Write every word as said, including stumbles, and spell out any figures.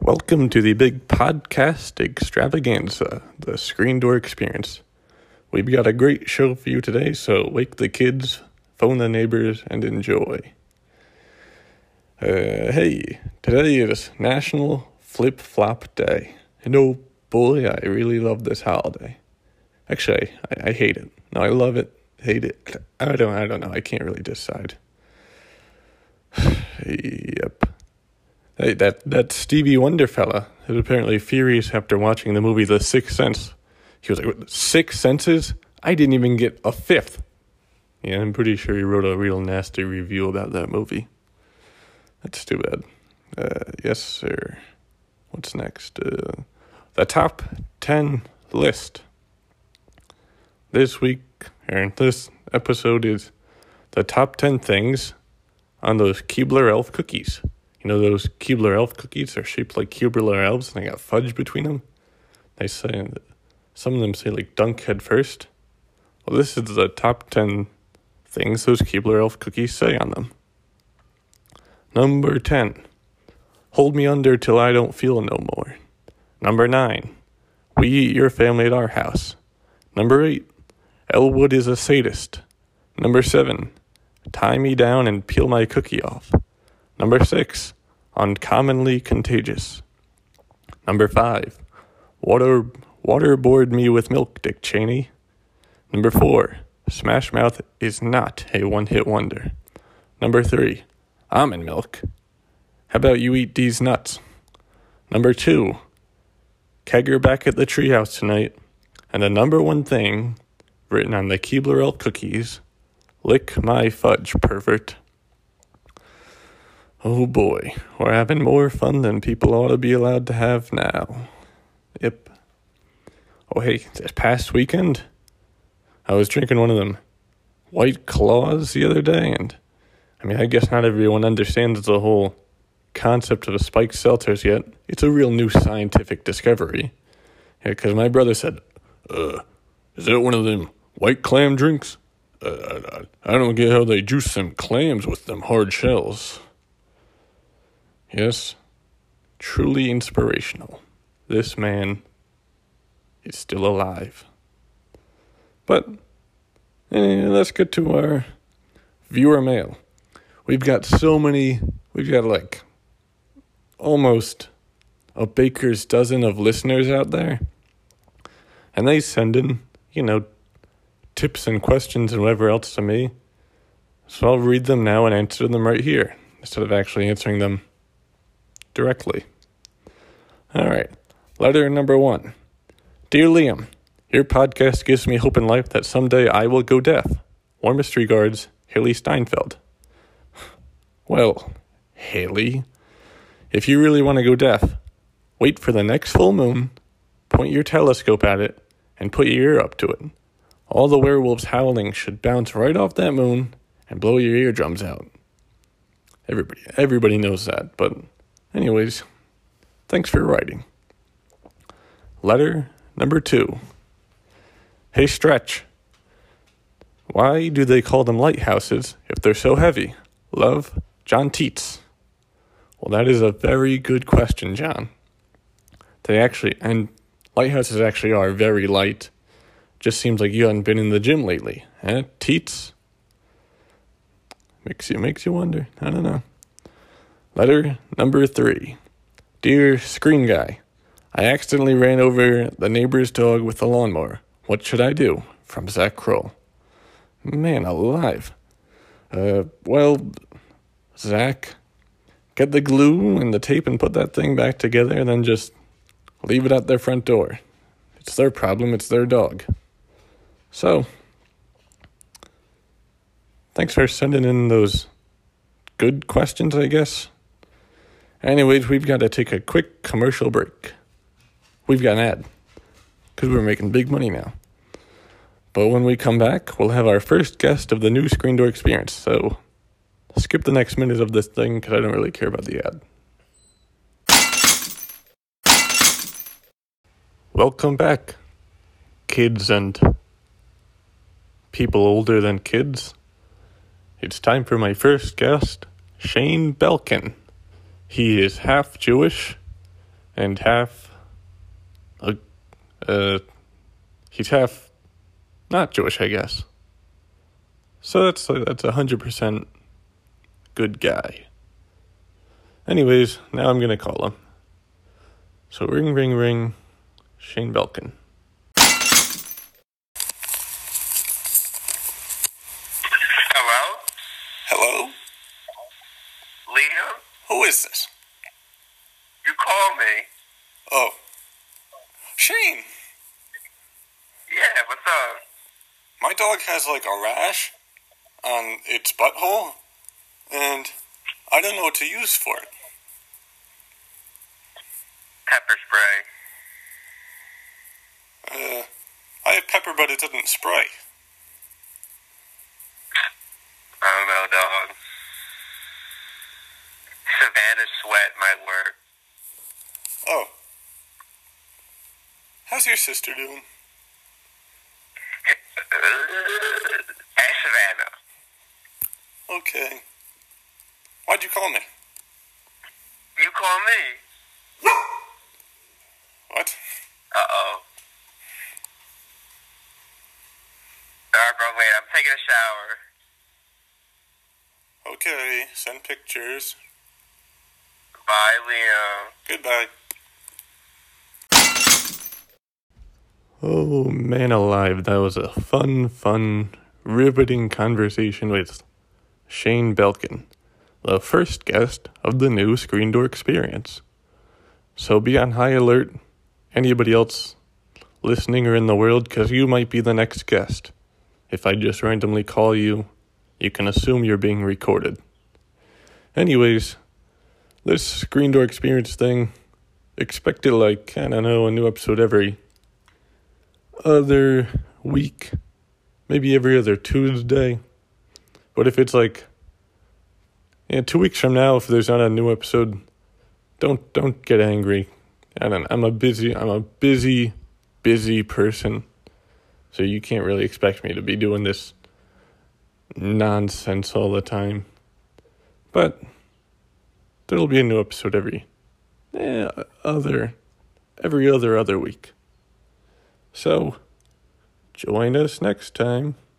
Welcome to the big podcast extravaganza, the Screen Door Experience. We've got a great show for you today, so wake the kids, phone the neighbors, and enjoy. Uh, hey, today is National Flip Flop Day, and oh boy, I really love this holiday. Actually, I, I hate it. No, I love it, hate it. I don't, I don't know. I can't really decide. Yep. Hey, that, that Stevie Wonder fella is apparently furious after watching the movie The Sixth Sense. He was like, six senses? I didn't even get a fifth. Yeah, I'm pretty sure he wrote a real nasty review about that movie. That's too bad. Uh, yes, sir. What's next? Uh, the top ten list. This week, or this episode is the top ten things on those Keebler Elf cookies. You know those Keebler Elf cookies are shaped like Keebler Elves and they got fudge between them? They say, some of them say like dunk head first. Well, this is the top ten things those Keebler Elf cookies say on them. Number ten, hold me under till I don't feel no more. Number nine, we eat your family at our house. Number eight, Elwood is a sadist. Number seven, tie me down and peel my cookie off. Number six, uncommonly contagious. Number five, water waterboard me with milk, Dick Cheney. Number four, Smash Mouth is not a one-hit wonder. Number three, almond milk. How about you eat these nuts? Number two, kegger back at the treehouse tonight. And the number one thing written on the Keebler Elf cookies, lick my fudge, pervert. Oh boy, we're having more fun than people ought to be allowed to have now. Yep. Oh hey, this past weekend, I was drinking one of them White Claws the other day, and I mean, I guess not everyone understands the whole concept of spiked seltzers yet. It's a real new scientific discovery. Yeah, because my brother said, uh, is that one of them white clam drinks? Uh, I, I don't get how they juice them clams with them hard shells. Yes, truly inspirational. This man is still alive. But eh, let's get to our viewer mail. We've got so many, we've got like almost a baker's dozen of listeners out there. And they send in, you know, tips and questions and whatever else to me. So I'll read them now and answer them right here, instead of actually answering them directly. All right. Letter number one. Dear Liam, your podcast gives me hope in life that someday I will go deaf. Warmest regards, Haley Steinfeld. Well, Haley, if you really want to go deaf, wait for the next full moon, point your telescope at it, and put your ear up to it. All the werewolves howling should bounce right off that moon and blow your eardrums out. Everybody, everybody knows that, but anyways, thanks for writing. Letter number two. Hey, Stretch. Why do they call them lighthouses if they're so heavy? Love, John Teets. Well, that is a very good question, John. They actually, and lighthouses actually are very light. Just seems like you haven't been in the gym lately, eh, Teets? Makes you, makes you wonder. I don't know. Letter number three. Dear Screen Guy, I accidentally ran over the neighbor's dog with the lawnmower. What should I do? From Zach Kroll. Man alive. Uh, well, Zach, get the glue and the tape and put that thing back together and then just leave it at their front door. It's their problem, it's their dog. So, thanks for sending in those good questions, I guess. Anyways, we've got to take a quick commercial break. We've got an ad, because we're making big money now. But when we come back, we'll have our first guest of the new Screen Door Experience, so skip the next minute of this thing, because I don't really care about the ad. Welcome back, kids and people older than kids. It's time for my first guest, Shane Belkin. He is half Jewish, and half, uh, uh, he's half not Jewish, I guess. So that's that's a hundred percent good guy. Anyways, now I'm gonna call him. So ring, ring, ring, Shane Belkin. Hello? Hello? Liam? Who is this? You called me. Oh. Shane! Yeah, what's up? My dog has like a rash on its butthole, and I don't know what to use for it. Pepper spray. Uh, I have pepper, but it doesn't spray. I don't know, dog. Savannah sweat might work. Oh. How's your sister doing? Hey, Savannah. Okay. Why'd you call me? You call me? What? Uh-oh. Alright, bro, wait, I'm taking a shower. Okay, send pictures. Bye, Liam. Goodbye. Oh, man alive, that was a fun, fun, riveting conversation with Shane Belkin, the first guest of the new Screen Door Experience. So be on high alert, anybody else listening or in the world, because you might be the next guest. If I just randomly call you, you can assume you're being recorded. Anyways, this Screen Door Experience thing, expect it like, I don't know, a new episode every other week, maybe every other Tuesday. But if it's like, yeah, two weeks from now, if there's not a new episode, don't don't get angry. I don't. I'm a busy. I'm a busy, busy person, so you can't really expect me to be doing this nonsense all the time. But there'll be a new episode every, yeah, other, every other other week. So, join us next time.